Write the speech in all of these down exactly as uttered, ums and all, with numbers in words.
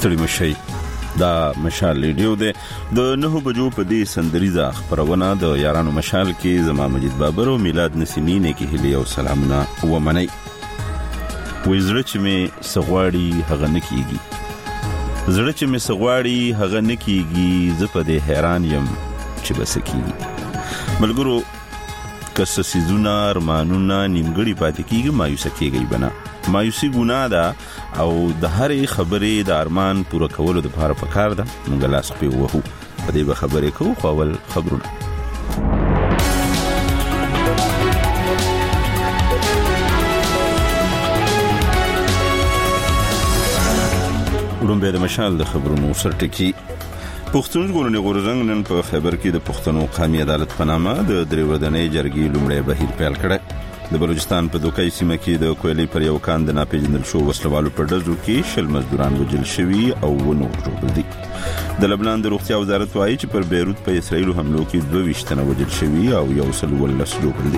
ستړي مشي دا مشال ریډیو دی د نهو بجو په دې سندریزه خبرونه د یارانو مشال کې زما مجید بابر او میلاد نسیمینه کې هلي او سلامونه ومني وزړه چې می سغواړي هغه نکېږي زړه چې می سغواړي هغه نکېږي زه په دې حیران یم چې بس کېږي ملګرو کس سيزونه ارمانونه نیمګړي پاتې کېږي مایوسه کېږي بنا مایوسی ګناه ده او د هرې خبرې د ارمان پوره کولو د لپاره پکار ده موږ لاس په وهو په دې به خبرې کوو خو اول خبرونه ورومبه د مشال د خبرونو سرټکی پښتون ژغورنې غورځنګ نن په خیبر کې د پښتنو قومي عدالت په نامه د درې ورځنۍ جرګې لومړی بهیر پیل کړ د بلوچستان په دوکای سیمه کې د کویلې پر یو کاند نه پیژندل شو وسلوالو پر دزو کې شل مزدوران وجل شوي او ونور جوړ دي د لبنان د روغتیا وزارت وايي چې پر بیروت په اسرایل حملو کې دوه ویشت تنه وجل شوي او یو سل ولس جوړ دي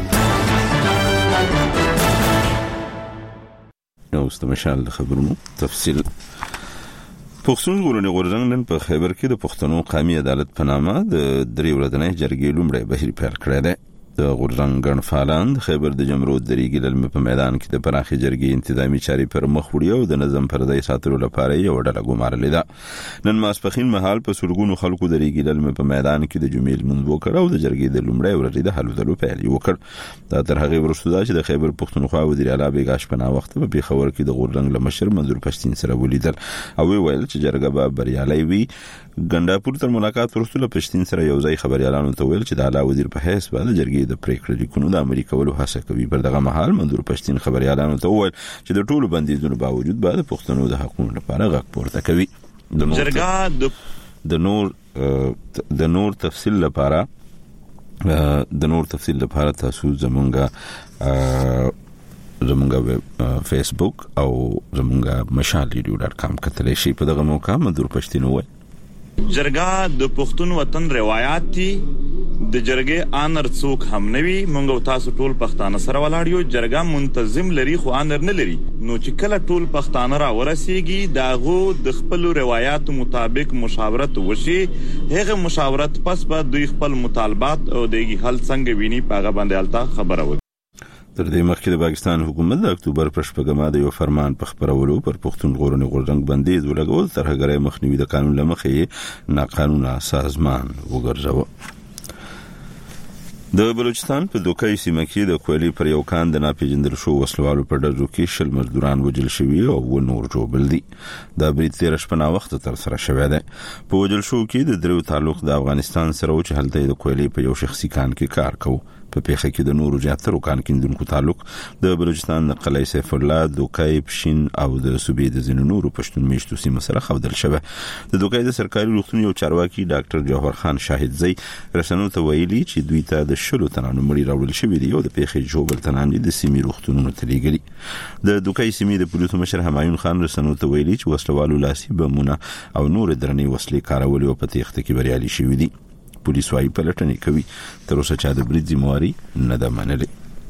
نو استمشال خبرونو تفصیل پښتون ژغورنې غورځنګ نن په خیبر کې د پښتنو قومي عدالت په نامه د درې ورځنۍ جرګې لومړی بهیر پیل کړی دی د غورځنګ ګڼفالان د خیبر د جمرود دریګي لمه په میدان کې د پراخي جرګې انتظامی چاري پر مخ وړي او د نظم پر ځای ساتلو لپاره یو ډله ګمارلې ده نن ماسپخین مهال په سلګونو خلکو دریګي لمه په میدان کې د جمیل منځ وکړ او د جرګې د لومړی ورځې د حلو دلو پیل وکړ دا تر هغه وروسته چې د خیبر پښتونخوا وزیر اعلی بیګاش پنا وخت په پیښور کې د غورځنګ لمشر منظور پښتین سره ولیدل او ویل چې جرګه به بریالي وي ګنداپور تر ملاقات وروسته پښتین سره یو ځای خبريالانو ته ویل چې د اعلی وزیر په حیث باندې جرګې د پریکړې لیکونو د امریکا ولو هڅه کوي پر دغه مهال منظور پښتین خبريالانو ته ویل چې د ټولو بندیزونو باوجود بعد پښتنو د حقوقو لپاره غږ پورته کوي جرګه د نور د نور تفصیل لپاره د نور تفصیل لپاره تاسو زمونږه زمونږه فیسبوک او زمونږه مشال ریډیو ډاټ کام کتلی شي په دغه موقع منظور پښتین ویل جرګه د پښتون وطن روایت دي د جرګې انر څوک هم نوي مونږ تاسو ټول پښتانه سره ولاړ یو جرګه منتظم لري خو انر نه لري نو چې کله ټول پښتانه را ورسیږي داغو د خپل روایت مطابق مشاورت وشي هغه مشاورت پس به دوی خپل مطالبات او دغه حل څنګه ویني پاغه باندې الته خبره وکړي تر دې مخکې د پاکستان حکومت د اکتوبر پر شپږمه د یو فرمان په خبرولو پر پښتون ژغورنې غورځنګ بندیز ولګول تر هغه مخنیوي د قانون لمخې ناقانونه سازمان وګرځاوه د بلوچستان په دوکای سیمه کې د کویلې پر یو کاند نه پیژندل شو وسلوالو پر دزو کې شل مزدوران وجل شوي او ونور جوړ دي دا بریټ تیر شپه وخت تر سره شوی دی په وجل شو کې د درو تعلق د افغانستان سره او چې هلته د کویلې په یو شخصي کان کې کار کوي په پیښه کې د نورو زیاترو کان کیندونکو تعلق د بلوچستان د قلعه سیف الله دوکای پښین او د صوبې د زینو نورو پښتون میشتو سیمه سره خودل شوه د دوکای د سرکاري روغتون یو چارواکي ډاکټر جوهر خان شاهد زئی رسنو ته ویلي چې دوی ته د شلو تنانو مړي راوړل شوی دی او د پیښې جوړ تنان دي د سیمې روغتونونو ته لیږلي د دوکای سیمې د پولیسو مشر همایون خان رسنو ته ویلي چې وسلوالو لاسي بمونه او نور درنې وسلې کارول او په تېښته کې بریالي شوی دي پولیس وايي پلټنې کوي تر اوسه چا د برید ذمہواری نه ده منلې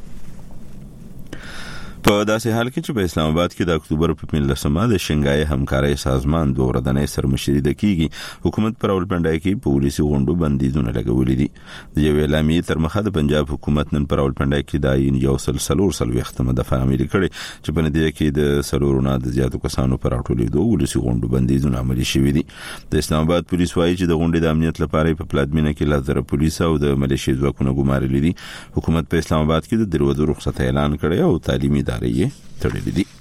په داسې حال کې چې په اسلام آباد کې د اکتوبر په پنځلسمه د شنګای همکارۍ سازمان دوه ورځنۍ سرمشري د کیږي حکومت پر اولپنډای کې پولیسي غونډو بندیزونه لګولې دي د یو اعلامیې تر مخه د پنجاب حکومت نن پر اولپنډای کې د یو سل سلور سل وختمه د فاميلي کړي چې په نتیجه کې د سلورونه د زیاتو کسانو پر راټولېدو پولیسي غونډو بندیزونه عملي شوي دي د اسلام آباد پولیس وايي چې د غونډې د امنیت لپاره په پلاتمینه کې لزر پولیس او د ملیشي ځواکونو ګمارلي دي حکومت په اسلام آباد کې د دروازو رخصت اعلان کړی او تعلیمي ادارې تړلې دي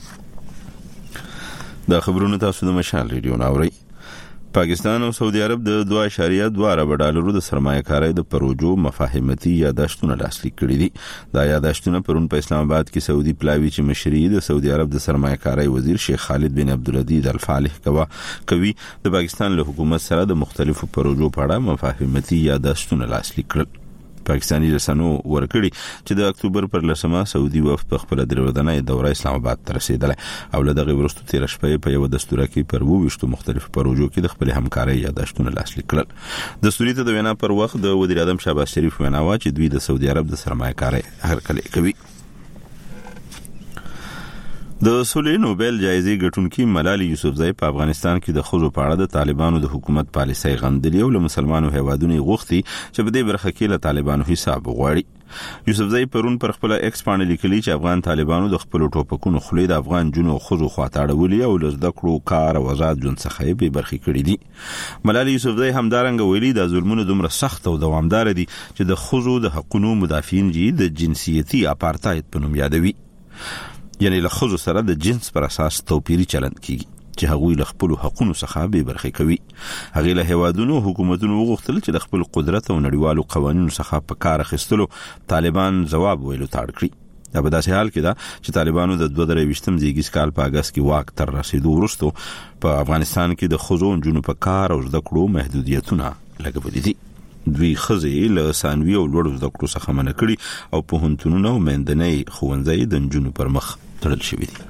دا خبرونه تاسو د مشال ریډیو ناوړئ پاکستان او سعودي عرب د دوه اشاریه دوه ارب ډالرو د سرمایه‌کارۍ د پروژو مفاهمتي یاداشتونه لاسلیک کړي دي دا یاداشتونه پرون په اسلام آباد کې سعودي پلاوی چې مشري د سعودي عرب د سرمایه‌کارۍ وزیر شیخ خالد بن عبدالعزيز الفالح کوا کوي د پاکستان له حکومت سره د مختلفو پروژو په اړه مفاهمتي یاداشتونه لاسلیک کړل پاکستاني رسنو ورکړي چې د اکتوبر پر لسمه سعودي وفد په خپل دروازنۍ دوره اسلام آباد ته رسیدل او له دغه وروسته تیر شپه په یو دستور کې پر وویشتو مختلفو پروژو کې د خپل همکارۍ یاداشتونه لاسلیک کړل دستوري ته د وینا پر وخت د وزیر اعظم شهباز شریف وینا وا چې دوی د سعودي عرب د سرمایه‌کارۍ هرکلی کوي د سولې نوبل جایزې ګټونکي ملالي یوسفزۍ په افغانستان کې د ښځو په اړه د طالبانو د حکومت پالیسۍ غندلې او له مسلمانو هیوادونو غوښتي چې په دې برخه کې له طالبانو حساب وغواړي. یوسفزۍ پرون پر خپل ایکس باندې لیکلي چې افغان طالبانو د خپل ټوپکونو خولې د افغان جنو او ښځو خواته اړولې او له زده کړو کار او آزاد ژوند څخه یې بې برخې کړي دي. ملالي یوسفزۍ همدارنګه ویلي د ظلمونو دومره سخت او دوامدار دي چې د ښځو د حقوقو مدافعین جې د جنسیتي اپارتاید په نوم یادوي، یعنی له ښځو سره د جنس پر اساس توپیری چلند کیږي چې هغوی له خپل حقوقو څخه بې برخې کوي. هغه له هیوادونو حکومتونو وغوښتل چې د خپل قدرت او نړیوالو قوانینو څخه په کار اخیستلو طالبان جواب ویلو تاړ کړی. دا په داسې حال کې ده چې طالبانو د دوه زره یوولسم زیږیز کال په اگست کې واک تر رسیدو وروسته په افغانستان کې د ښځو او نجونو په کار او زده کړو محدودیتونه لګولي دي. دوی خزې له ثانوي او لوړو زده کړو څخه منع کړي او په هنتونونو او مندنۍ ښوونځي د نجونو پر مخ تړل شوی دي.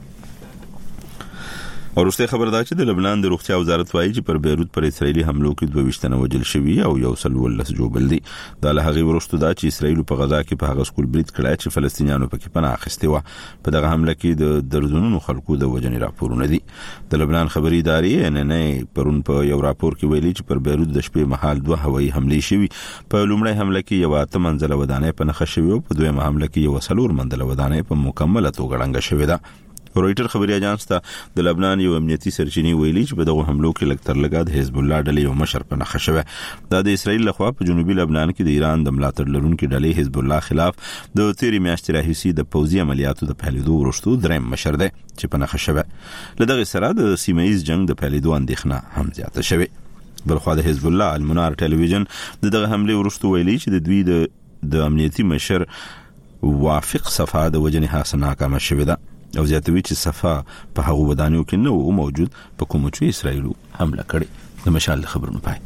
ورسته خبر ده چې د لبنان د روغتیا وزارت وايي چې پر بیروت پر اسرایلی حملو کې دوه ویشت وجل شوی او یو سل ولس جوړل دي. دا له هغه ورسته ده چې اسرایل په غزا کې په هغه سکول بریټ کړای چې فلسطینیانو پکې پناه اخیسته و. په دغه حمله کې د درزونو خلکو د وجنې راپورونه دي. د لبنان خبري ادارې ان ان ای پرون په یو راپور کې ویلي چې پر بیروت د شپې مهال دوه هوایي حملې شوي. په لومړی حمله کې یو اته منزله ودانۍ په نخښه شوی او په دویمه حمله کې یو سلور منزله ودانۍ په مکمله توګه ړنګه شوې ده. رويټر خبري اژانس ته د لبنان یو امنیتي سرچینی ویلي چې په دغه حملو کې لکتر لګاد حزب الله ډلې یو مشر په نخښه شوی. دا د اسرایل لخوا په جنوبي لبنان کې د ایران د ملاتړ لرونکو ډلې حزب الله خلاف د تیری میاشتې راهیسي د پوځي عملیاتو د پیلېدو وروسته دریم مشر دی چې په نخښه شوی. له دغه سره د سیمه ایز جنگ د پیلېدو اندېښنه هم زیاته شوی. بلخو د حزب الله المنار ټلویزیون دغه حمله وروسته ویلي چې د دوی د د امنیتي مشر وافق صفا د وجنې حسن ناکامه شوی ده او زیاتوي چې صفا په هغه ودانیو کې نو موجود په کوم چې اسرایل حمله کړې. د مشال خبرونه پای.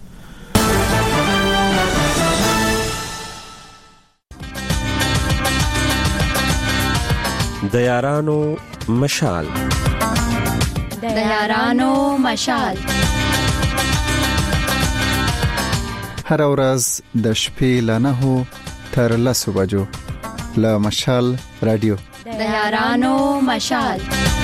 د یارانو مشال د یارانو مشال هر ورځ د شپې ل نهو تر لسو بجو له مشال رادیو د یارانو مشال.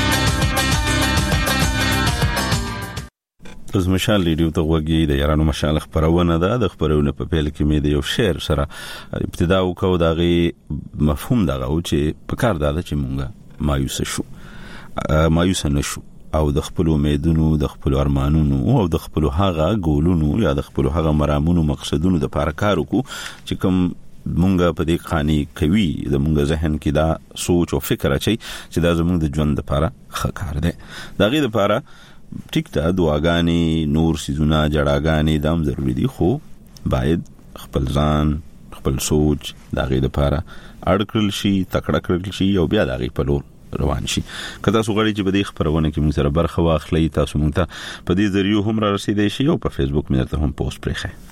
از مشال ریډیو ته وګورئ. د یارانو مشال خبرونه ده. د خبرونه په پیل کې مې د یو شعر سره ابتدا وکاو. دغه مفهوم دغه او چې په کار ده چې مونږه مایوس شو مایوس نشو او د خپل امیدونو د خپل ارمانونو او د خپل هغه ګولونو یا د خپل هغه مرامونو مقصدونو د لپاره کار وکړو چې کوم مونږه په دې قانی کوي. د مونږه ذهن کې دا سوچ او فکر اچي چې دا زموږ د ژوند لپاره ښه کار دی. دا غي لپاره ټیک ته دعاګانې نور سيزونه جړاګانې دام ضروری دي، خو باید خپل ځان خپل سوچ دا غي لپاره اړکل شي تکړه کړل شي او بیا دا غي په لور روان شي. کله تاسو غواړئ چې په دې خبرونه کې موږ سره برخه واخلئ تاسو موږ ته په دې ذریعہ هم را رسیدئ شي او په فیسبوک مې درته هم پوسټ پرېښه.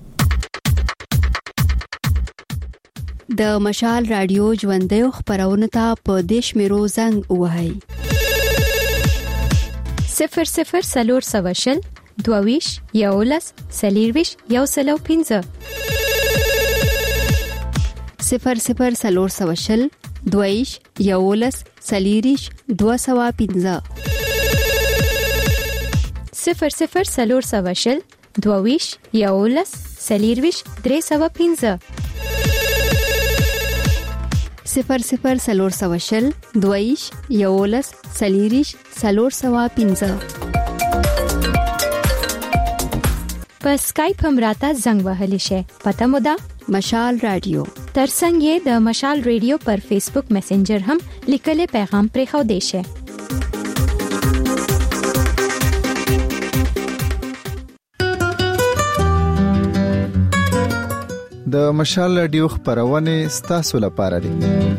د مشال رادیو ژوندۍ خبرونه ته په دیش میرو زنګ وهاي صفر صفر سلور سواشل دوویش یولس سلیرویش یو سلو پینزه صفر صفر سلور سواشل دوویش یولس سلیریش دو سوا پینزه صفر صفر سلور سواشل دوویش یولس سلیرویش درې سوا پینزه صفر صفر سلور سواشل دویش یولس سلیریش سلور سوا پینزه. په سکایپ هم راته زنګ وهلی شي. پته مو ده مشال رادیو. ترڅنګ یې د مشال رادیو پر فیسبوک میسنجر هم لیکلي پیغام پرې خو دی شي. د مشال رادیو خبرونه ستاسو لپاره دي.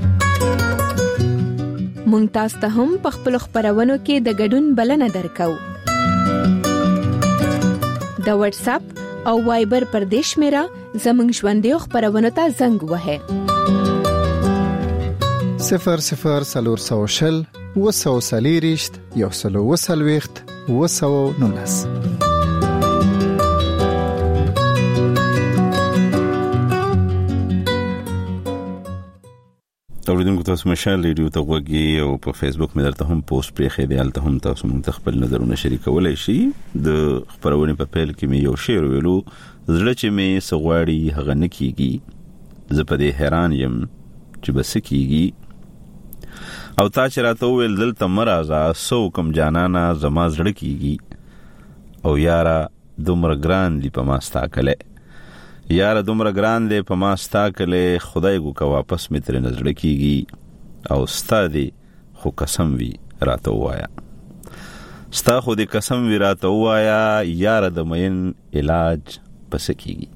مونږ تاسو ته هم په خپل خبرونو کې د ګډون بلنه درکو. د واتس اپ او وایبر پر دیش میرا زمنګ ژوندۍ خبرونه ته زنګ وهه صفر صفر سلور سوشل وسو سلیریشت یو سلو وسلويخت وسو نونس. اوریدونکو تاسو مشال ریډیو ته وګورئ او په فیسبوک مې درته هم پوسټ پرې خېدل ته هم تاسو مونږ خپل نظرونه شریکولای شئ. د خبرونه په پیل کې مې یو شعر ویلو، زړه چې مې سغواړي هغه نه کیږي، زه په دې حیران یم چې بس کیږي، او تا چې راته ویل دلته مرزا سو کم جانانا زما زړه کیږي، او یارا دومره ګران دی په ما ستا کله، یاره دومره ګران دی په ما ستا کله، خدای کو کا واپس مې تر نظر کیږي، او ستا دی خو قسم وی راته وایا، ستا خو دی قسم وی راته وایا، یاره د مین علاج پس کیږي.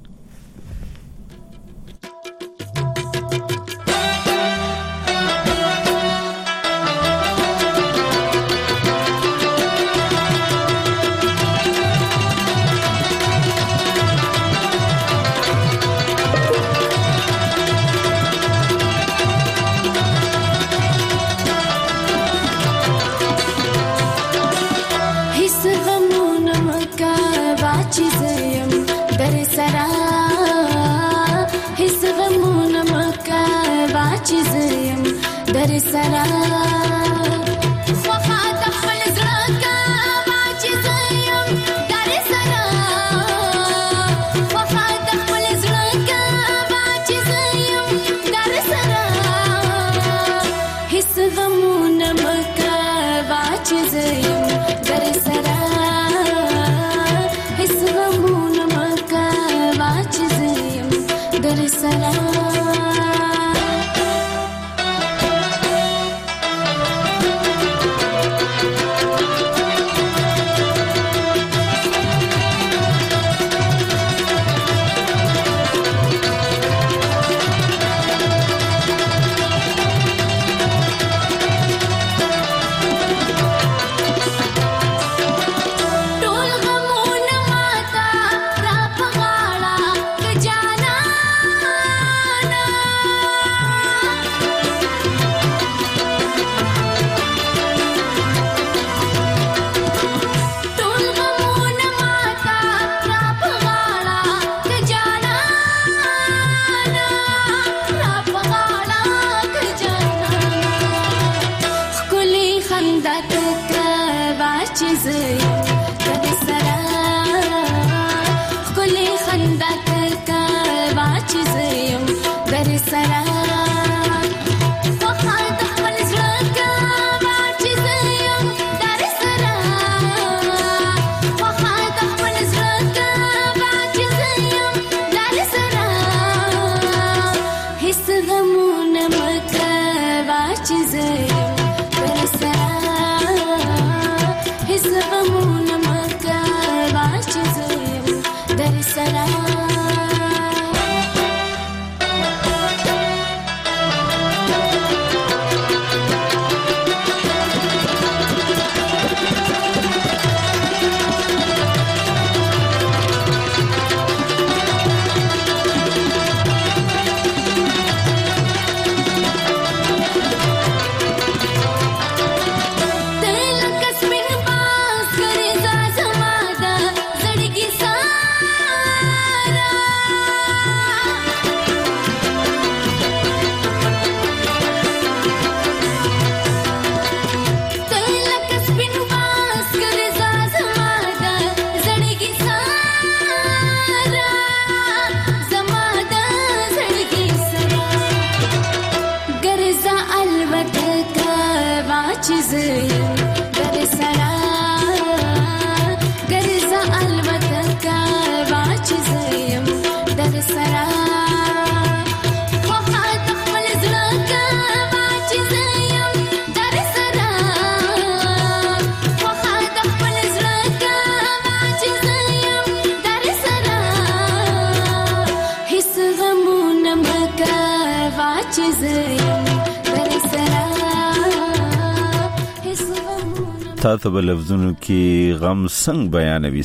تا ته په لفظونو کې غم څنګه بیانوي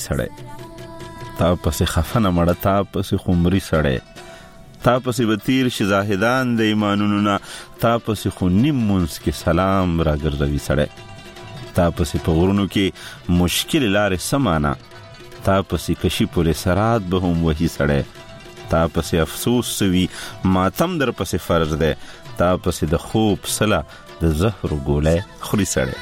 سړی، تا پسې خفنه مړه، تا پسې خمري سړی، تا پسې به تیر شي زاهدان د ایمانونو نه، تا پسې خو نیم منځ کې سلام را ګرځوي سړی، تا پسې په غرونو کې مشکل لارې سمانه، تا پسې کشي پورې سرات به هم وهي سړی، تا پسې افسوس سوي ماتم در پسې فرض دی، تا پسې د خوب سلا د زهر ګولې خوري سړی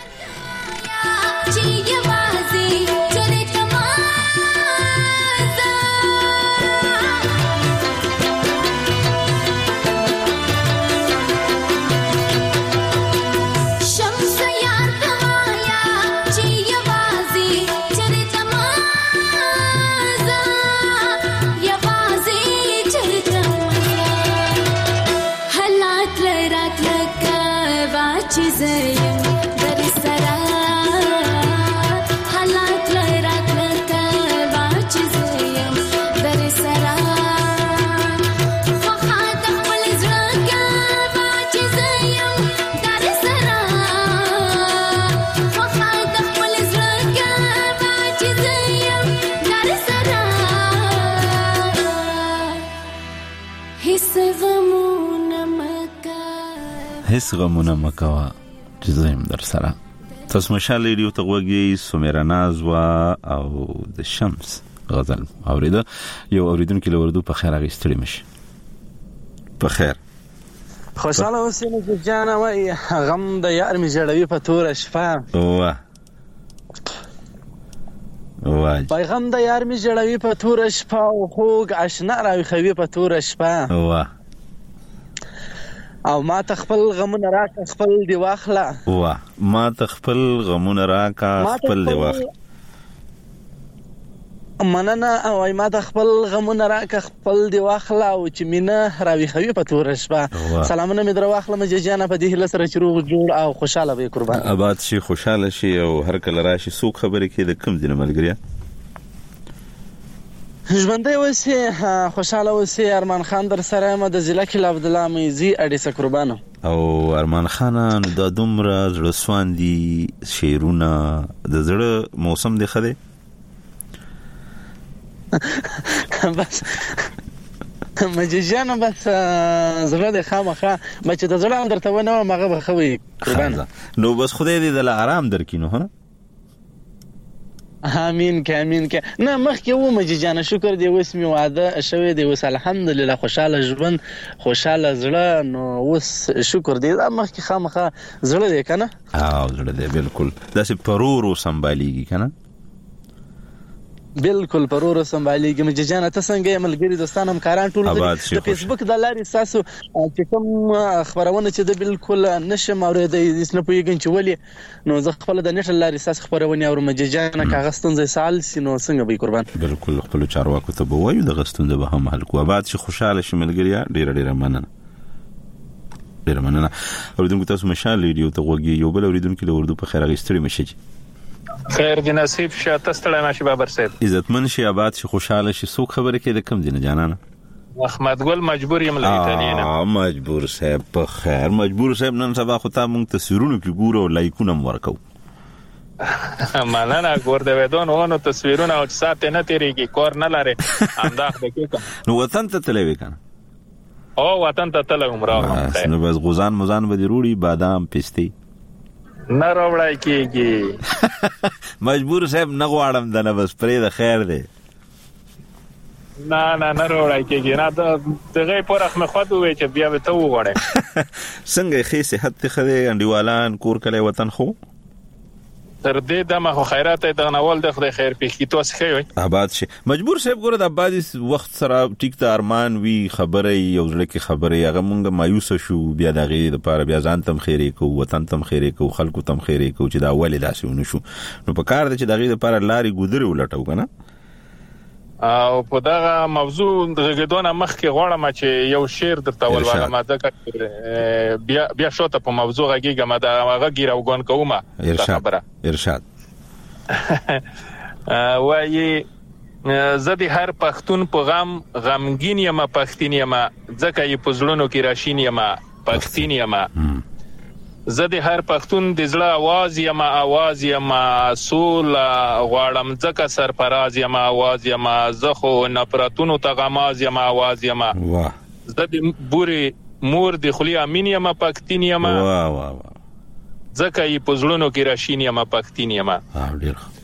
هیڅ غمونه مکوا چې زم در سره تاسو مشال ریډیو ته وګورئ سمیرا ناز وا او د شمس غزل اوریدا یو اوریدونکو له وردو په خیر اغستړي مشي په خیر خوشاله اوسئ چې جانا وای غم د یار می جوړوي په تور شپه واه واه پیغام د یار می جوړوي په تور شپه او خوګ آشنا راوي خوي په تور شپه واه او ما تخپل غمونه راکا خپل دی واخلا واه ما تخپل غمونه راکا خپل دی واخلا مننه او ما تخپل غمونه راکا خپل دی واخلا او چې مینه راوي خوي په تور شپه سلامونه می در واخلا مجه جانا په دې لسره چروغ جوړ او خوشاله وي قربان آباد شي خوشاله شي او هر کله راشي سوق خبرې کې د کم دینه ملګریا ژوندۍ اوسئ خوشاله اوسئ ارمان خان در سره یم د ضلع کې عبد الله میزي اډیسه قربانو او ارمان خان د دومره زړه سواندي شعرونه د زړه موسم دی خده بس مججانه بس زړه د خامخه مچ د زړه درته ونه مغه بخوي قربان نو بس خدای دې د آرام درکینو ها امين کې امين کې نه مخکې و مججانه شکر دی اوس می واده شوی دی اوس الحمدلله خوشاله ژوند خوشاله زړه نو اوس شکر دی مخکې خامخه زړه دی کنه او زړه دی بالکل داسې پرورو سمباليږي کنه بالکل پرورو سمباليږي مججانه ته څنګه ملګری دوستانم کاران ټول د فیسبوک د لارې تاسو چې کوم خبرونه چې د بالکل نشم اورېدای د اسنه پویګن چې ولې نو زه خپل د نشل لارې تاسو خبرونه او مججانه کاغستون زې سال سينو څنګه به قربان بالکل خپل چارواکو ته بوایو د غستون د به هم حل کو آباد شي خوشاله شي ملګریا ډیر ډیر مننه ډیر مننه اوریدونکو تاسو مشال ریډیو ته وګورئ یو بل اوریدونکو له اردو په خیر اغستړي مشي خیر دی نصیب شاته ستړی نشي بابر صاحب عزتمن شي آباد شي خوشاله شي سو خبره کې د کم دینه جانانه احمد ګل مجبور یم لایتنینه اه مجبور صاحب په خیر مجبور صاحب نن سبا خو ته مونږ تصویرونه کې ګورو لایکونه ورکو مننه ګور د ودون ونه تصویرونه او ساعت نه تیریږي کور نه لاره انداخ دقیقه نو وطن ته تلوي کنه او وطن ته تلوم راو نو بس غوزان مزان به ضروري بادام پستی نه راوړای کیږي مجبور صاحب نه غواړم دنه بس پرې د خیر دی نه نه نه راوړای کیږي نه دغه پرخ مخود وې چې بیا به ته وغواړې څنګه خې صحت خدای انډیوالان کور کله وطن خو تر دې دمه خو خیرات د غنول د خدای خیر پېښې توس خوي آباد شي مجبور صاحب ګوره د آباد وخت سره ټیک ته ارمان وی خبره یو ځل کې خبره هغه مونږه مایوس شو بیا دغه د لپاره بیا ځان تم خیره کو وطن تم خیره کو خلکو تم خیره کو چې دا ولې داسې ونه شو نو په کار د چې دغه لپاره لاري ګودره ولټو کنه او په دغه موضوع دغه دونه مخ کې غواړم چې یو شعر درته ولولم ځکه بیا بیا شوته په موضوع غږیږم دا غږی راوګون کومه ارشاد ارشاد وایي زه د هر پښتون په غم غمګین یم پښتین یم ځکه یې په زړونو کې راشین یم پښتین یم زه د هر پښتون د زړه आवाज یم आवाज یم سول غواړم ځکه سرفراز یم आवाज یم زه خو نفرتونو ته غماز یم आवाज یم واه زه د بوري مور د خلی امین یم پښتین یم واه واه ځکه یې په زړونو کې راشین یم پښتین یم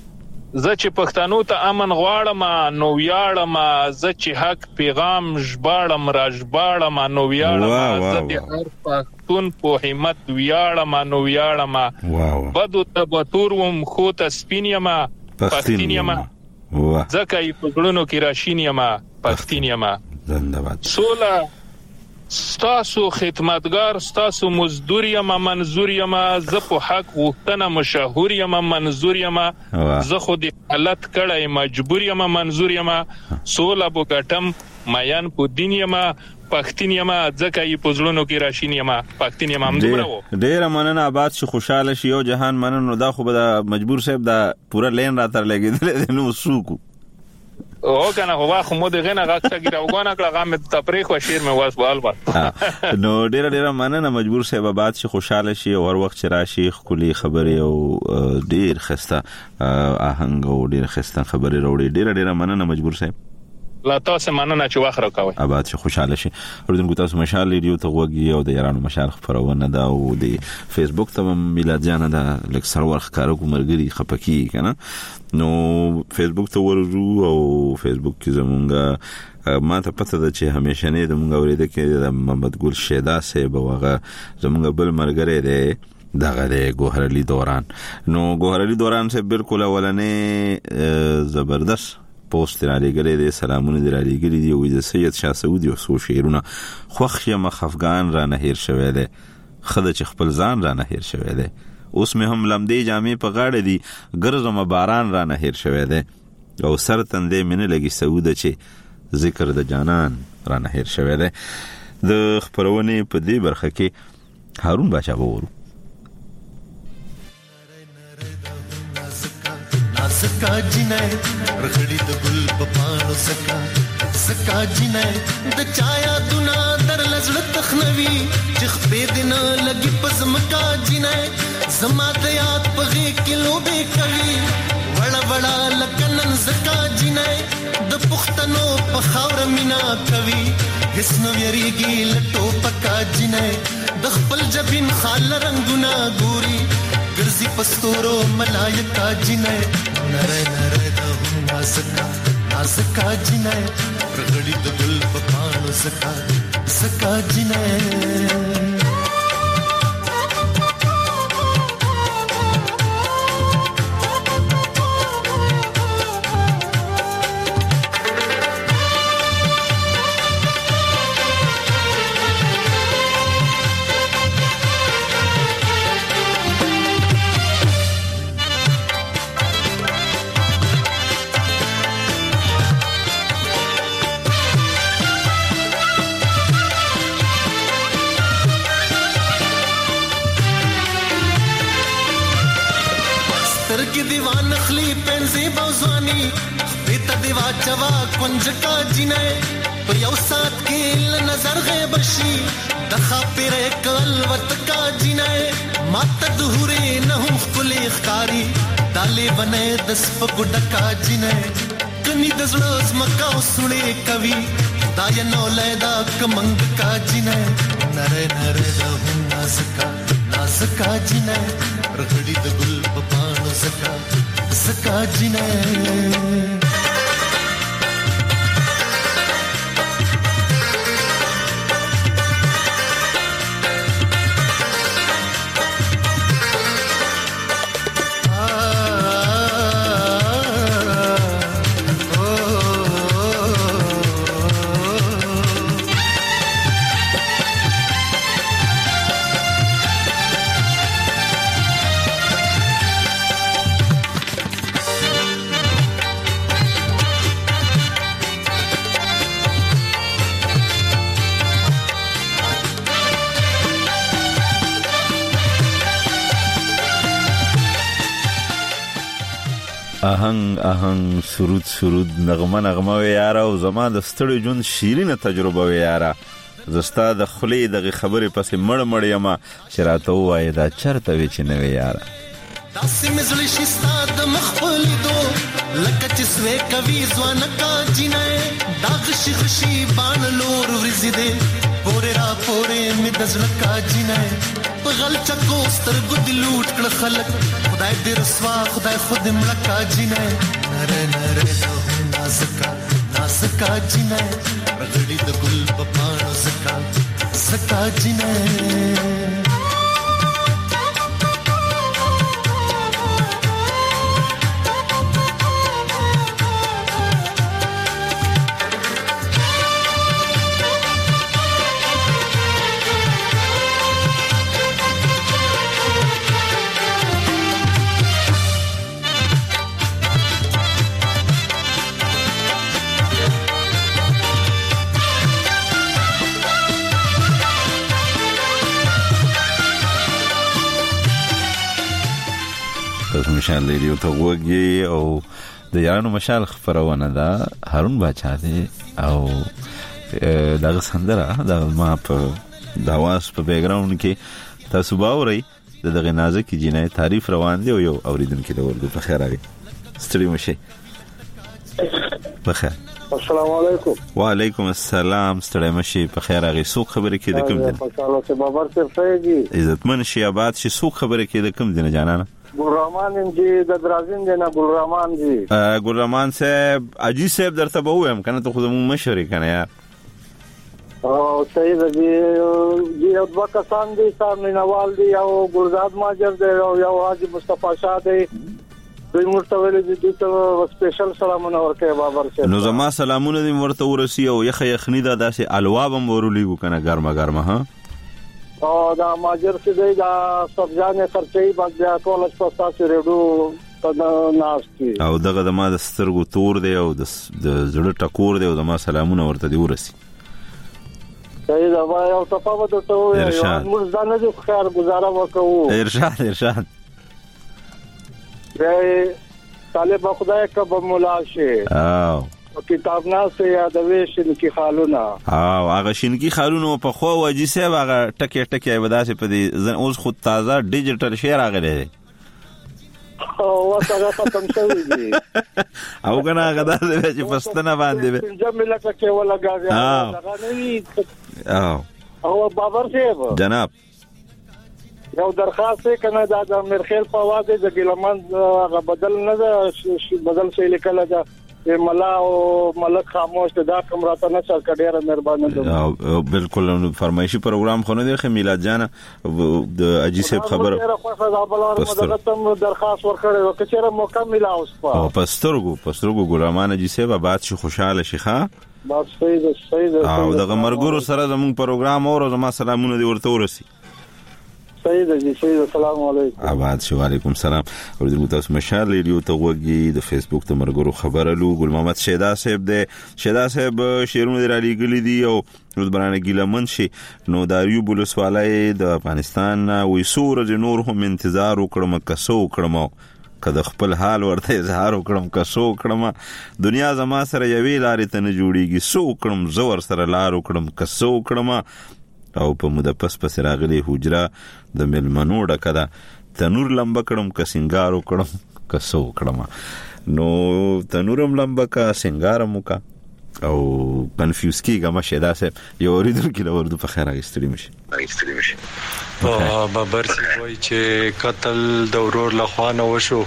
زه چې پښتنو ته امن غواړم نو ویاړم، زه چې حق پیغام ژباړم را ژباړم نو ویاړم، زه د هر پښتون په همت ویاړم نو ویاړم، بدو ته بتور وم خو ته سپین یم پښتین یم، ځکه یې په زړونو کې راشین یم پښتین یم. زنده‌باد. سوله ستاسو خدمتګار، ستاسو مزدور یم منظور یم، زه په حق غوښتنه مشهور یم منظور یم، زه خو د حالت کړی مجبور یم منظور یم، سوله به ګټم مین په دین یم پښتین یم، ځکه یې په زړونو کې راشین یم پښتین یم. همدومره و. ډېره مننه. آباد شي، خوشحاله شي. یو جهان مننه. دا خو به د مجبور صاحب دا پوره لین را تر لګېدلی دی، نو سوکو او کنه هو خو مو دغه نه غاښه ګیرا وګونه کړه غام تفریح او شیر مې واس بال بال. نو ډېر ډېر مننه. مجبور صاحب آباد شي، خوشاله شي، او هر وخت راشي خولي خبرې او ډېر خسته آهنګ او ډېر خسته خبرې وروړي. ډېر ډېر مننه مجبور صاحب. لا تاسو مننه چې واخ راکوي. آباد شي، خوشاله شي. اوردونکو تاسو مشال ریډیو ته وګورئ او د یارانو مشال خبرونه ده او د فیسبوک ته میلاد جان ده لکه سرور ښکارو کومرګری خپکی کنه. نو فیسبوک ته ورجو او فیسبوک کې زمونږه ما ته پته ده چې همیشه نه د مونږ اورېده کې د محمد ګل شیدا صاحب وغه زمونږ بل مرګره ده دغه د ګوهر علي دوران. نو ګوهر علي دوران صاحب بالکل اولنې زبردست پوسټ را لګلې دي، سلامونه دی را لګلې دي، وې د سید شاه سعودي او سو شعرونه خوښ یم افغان را نه هیر شوی دی، خدای چې خپل ځان را نه هیر شوی دی، اوس مې هم لمدې جامې په غاړه دي، ګرځم باران را نه هیر شوی دی، او سر تندې مینه لګي سعوده چې ذکر د جانان را نه هیر شوی دی. د خبرونه په دې برخه کې هارون بچا وورو. سکا جنای رخړی د ګل په پانو سکا سکا جنای د چایا دنا در لزړ تخنوي چې خپې دین لګي پزمکا جنای زما د یاد په غې کلو به کوي وړ وړ لکنن سکا جنای د پختنو په خاور مینا کوي هیڅ نو یریږي لټو پکا جنای د خپل جبین خال رنگونه ګوري ګرځي پستورو ملایکا جنای نره نره د هم نازکا نازکا جنای رغړی د ګل په پانو سکا سکا جنای. چوا کنج کا جنای په یو سات کې نظر غیب شي د خاطر کلوت کا جنای مات دهوري نه هم خپل اختاری دالې بنه د سپ ګډ کا جنای کني د زړه مکا سړې کوي دای نو لیدا کمنګ کا جنای نره نره د هم نازکا نازکا جنای رخړی د ګل په پانو سکا سکا جنای. آهنگ آهنگ سرود سرود نغمه نغمه و یاره او زما د ستړي جون شیرینه تجربه و یاره زستا د خلی دغه خبرې پسې مړ مړ یما چې راته وای دا چرته وی چې نه وی یاره داسې مزل شي ستاد مخبل دو لکه چې سوي کوي ځوان کا جنې دا خشي خشي بان لور ورزيده پورې را پورې می دزل کا جنې په غل چکو ستر ګد لوټ کړ خلک خدای دې رسوا خدای خود ملکا جنې نره نره نازکا نازکا جنې رغړی د ګل په پاڼو زکا زکا جنې مشال ریډیو ته وګي او د یارانو مشال خبرونه ده هارون باچا دی او دغه سندره د ما په داواس په بیک گراوند کې تاسو باوري دغه نازک جنې تعریف روان دی او یو اوریدونکو د ورګو په خیر راغی ستړي مشه بخیر السلام علیکم وعلیکم السلام ستړي مشه په خیر راغی سو خبره کې د کوم دین په سلام سره بابر سره فېږي عزتمن شي آباد شي سو خبره کې د کوم دین جانانه ګلرحمان جی د درازین دی نه ګلرحمان جی ګلرحمان صاحب اجي صاحب درته به وایم کنه ته خودمو مشورې کنه یار او سید جی جی او دوه کسان دي سامنے نوال دی او ګلزاد ماجر دی او یو حاجی مصطفی شاه دی دوی مرتویل دي ته سپیشل سلامونه ورکړي بابر صاحب نو زما سلامونه دې ورته ورسی او یخ یخنی دا داسې الوا بم ورولې کنه ګرمه ګرمه ها او دا ماجر چې دی دا سبزانه خرچي باندې ټول په تاسو ریډو په ناشتي او دغه د ما د سترګو تور دی او د زړه ټکور دی او د ما سلامونه ورته دی ورسی صحیح دا وای او تفاوت ته وای موږ ځان نه خیر گزاره وکړو ارشاد ارشاد ای طالب خدای کب مولا شه او کتاب نه سه یادوي شنکی خالونه او هغه شنکی خالونه په خو وجي سه هغه ټکی ټکی وداسه په دې اوس خود تازه ډیجیټل شیر راغلی دی او واسه ختم شوی دی او کنه هغه داسه چې پښتنه باندې به جمله کې ولا غاځي او او بابر صاحب جناب یو درخواست کنه دا د مرخیل په واده د ګلمن هغه بدل نه بدل شي لیکل دا ملا او ملک خاموش دا کوم راته نه څر کډیره مهرباني ده او بالکل فرمایشي پروګرام خو نه دی خه میلاد جان د اجي صاحب خبر درخواست ورکړې او کچره مکمل اوس په او پسترګو پسترګو ګلرحمان اجي صاحب آباد شي خوشاله شي ښا بس صحیح ده صحیح ده او دغه مرګورو سره زموږ پروګرام او زما سلامونه دی ورته ورسي صحیح ده جی صحیح السلام علیکم آباد شو علیکم سلام ورته تاسو مشال ریډیو ته وګي د فیسبوک ته مرګورو خبرلو ګل محمد شیدا صاحب دی شیدا صاحب شیرونه دی را لګلی دی او روزبرانه ګیلمن شي نو داریو بولسوالای د افغانستان وې سور د نور هم انتظار وکړم کسو وکړم کله خپل حال ورته اظهار وکړم کسو وکړم دنیا زما سره یوې لارې ته نه جوړیږي سو وکړم زور سره لار وکړم کسو وکړم او په موده پس پس راغلي حجره د ملمنو ډکه ده تنور لمبه کړم که سنگار وکړم کسو وکړم نو تنورم لمبه کا سنگارم وکا او کنفیوز کیږم شه دا سه یو اوریدونکو له ورته په خیر راستړي مشي راستړي مشي بابر سی وای چې قتل د ورور لخوانه وشو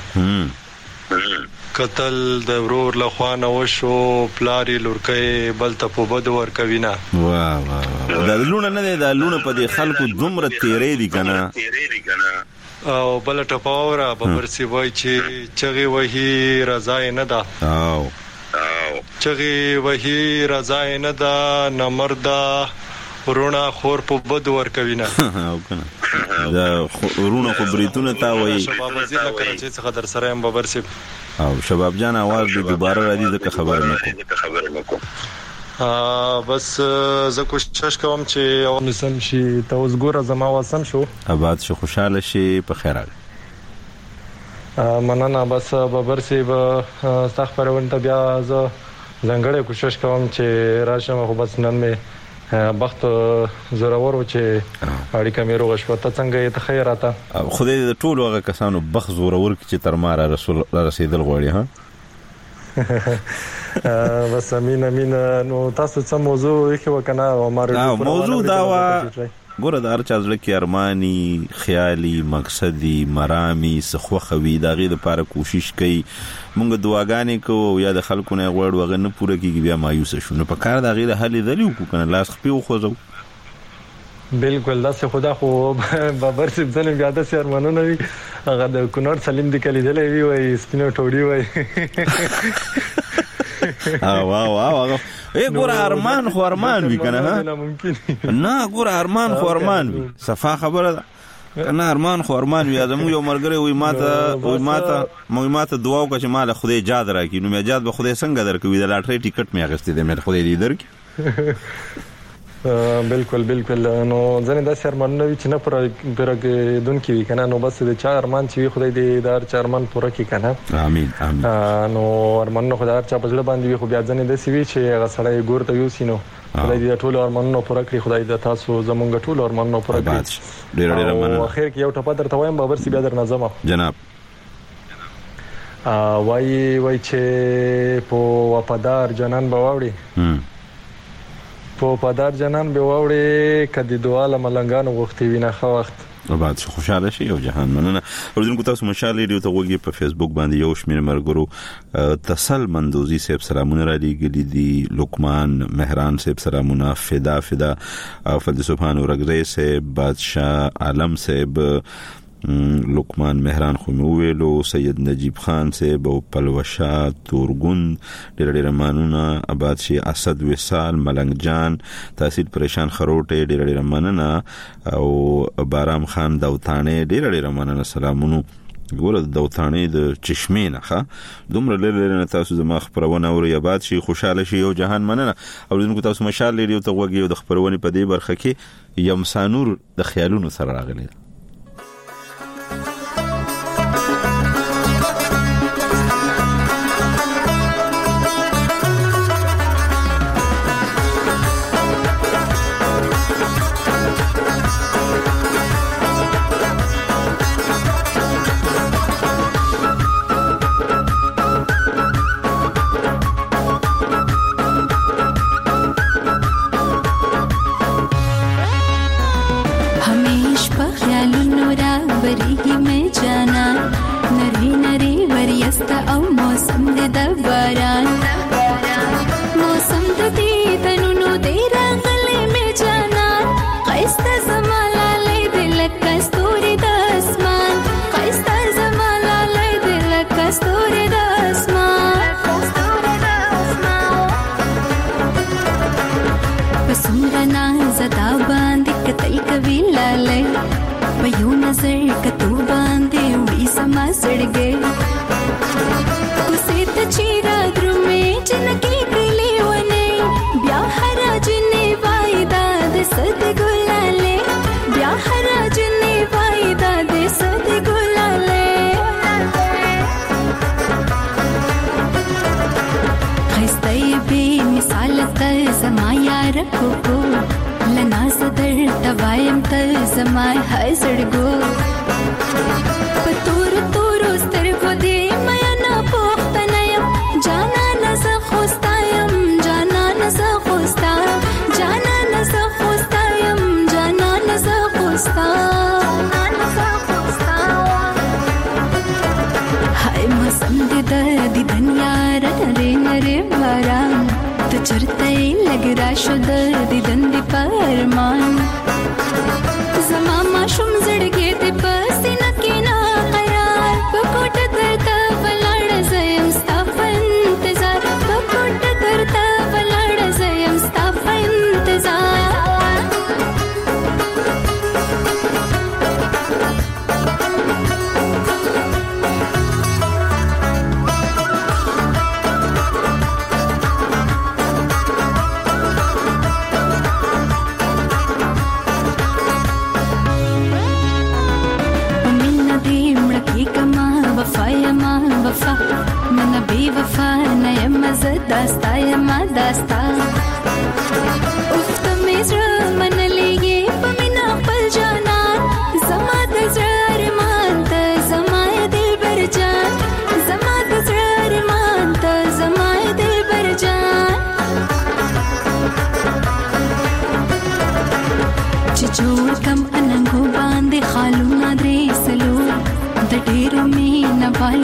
قتل د ورور لخوانه وشو پلاری لورکې بل ته په بد ور کوینا واه واه دا لونه نه دا لونه په دې خلکو دومره تیرې دي کنه او بل ټپاورا بابر سی وای چې چغي وਹੀ رضا نه دا او چغي وਹੀ رضا نه دا نمردا ورونه خور په بد ور کوینا او کنه دا ورونه خو بریتونه تا وای شباب وزیر کراچي څخه در سره هم بابر سی او شباب جان आवाज دې دوباره را دي ځکه خبر نه کوم ا بس زه کوشش کوم چې او نسم شي ته اوس ګوره زما وسم شو آباد شو خوشاله شي په خیر ا مننه بس بابر سی به استغفرون ته بیا زه زنګړې کوشش کوم چې راشم خو بس نن مې بخت زورور و چې اړیکه مې روغ شو ته څنګه ته خیر راته خدای دې ټول هغه کسانو بخت زورور چې تر ما را رسول رسیدل غوړي ها بس امين امين نو تاسو څه موضوع یې وکنه او ماره موضوع دا وا ګوره د هر چا زړه کې ارماني خیالي مقصدي مرامي سخوخوي د هغې دپاره کوشش کوي مونږ دعاګانې کوو یا د خلکو نه غواړو هغه نه پوره کېږي بیا مایوسه شو نو په کار د هغې د حل لیدلي وکړو که نه لاس خپې وخوځو بالکل داسې خدا خو بابر صاحب ځنې بیا داسې ارمانونه وي هغه د کونړ سلیم د کلی لیدلی وي وایي سپینه ټوډي وایي واو واو ای ګوره ارمان خو ارمان وي که نه نه ګوره ارمان خو ارمان وي صفا خبره ده کنه ارمان خو ارمان وي زموږ یو ملګری وي ماته وي ماته مې ماته دعا وکړه چې ما له خدای جاد راکړي نو مې جاد به خدای څنګه درکوي د لاټرۍ ټیکټ مې اخیستی دی مې خدای دې درکړي بالکل بالکل نو ځنې داسې ارمانونه وي چې نه پوره کېدونکي وي که نه نو بس د چا ارمان چې وي خدای دې د هر چا ارمان پوره کړي که نه امین امین نو ارمانونه خو د هر چا په زړه باندې وي خو بیا ځنې داسې وي چې هغه سړی ګور ته یوسي نو خدای دې ټول ارمانونه پوره کړي خدای دې تاسو زمونږ ټول ارمانونه پوره کړي ډېر ډېر مننه او اخر کې یو ټپه درته وایم بابر صاحب بیا درنه ځم جناب وایي وایي چې په وفادار جانان به واوړي په وفادار جانان به واوړي کدي دعا له ملنګانو غوښتي وینه ښه وخت بعد شو خوشاله شي او جهان مننه اوردونکو تاسو مشال ریډیو ته وګورئ په فیسبوک باندې یو شمېر مرګرو تسل مندوزی صاحب سلامونه را لګلي دي لقمان مهران صاحب سلامونه فدا فدا فضل سبحان ورغزی صاحب بادشاہ عالم صاحب لقمان مهران خو مې ویلو سید نجیب خان صاحب او پلوشا تورګون ډېر ډېر مانونه آباد شي اسد وصال ملنګ جان تحصیل پریشان خروټه ډېر ډېر ماننه او بارام خان دوتانه ډېر ډېر ماننه سلامونه ګوره د دوتانې د چشمې نه ښه دومره لرې لرې نه تاسو زما خپرونه اورئ آباد شي خوشحاله شي او جهان مننه اورېدونکو تاسو مشال ریډیو ته وګورئ او د خپرونې په دې برخه کې یمسانور د خیالونو سره راغلی